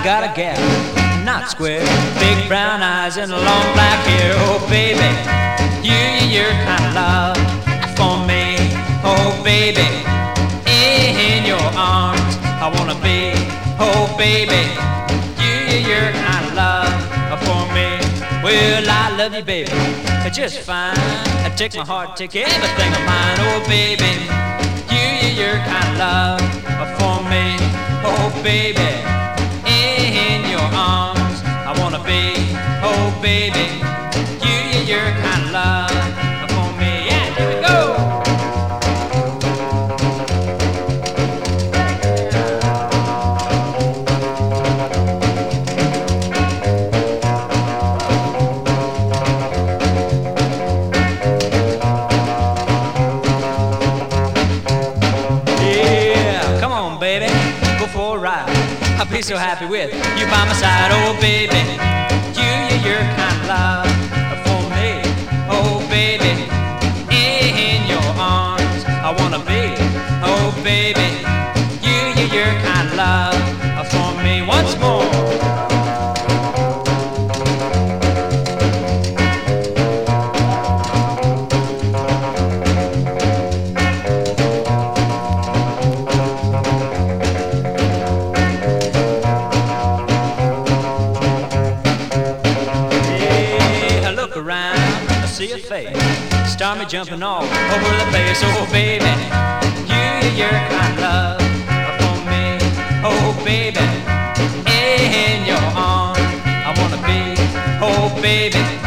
got a gal, not square, big brown eyes and long black hair. Oh baby, you're kind of love for me. Oh baby, in your arms I wanna be. Oh baby, you're kind of love for me. Well, I love you, baby, just fine. Take my heart, take everything of mine. Oh baby, you're kind of love for me. Oh baby, in your arms I wanna be. Oh baby, you're kind of love for me. Yeah, here we go. Baby, go for a ride. I'll be so happy with you by my side. Oh baby, you're kind of love for me. Oh baby, in your arms I wanna be. Oh baby, you're kind of love for me. Once more. See your face, start me jumping all over the place. Oh baby, you're kind of love for me. Oh baby, in your arms I wanna be. Oh baby,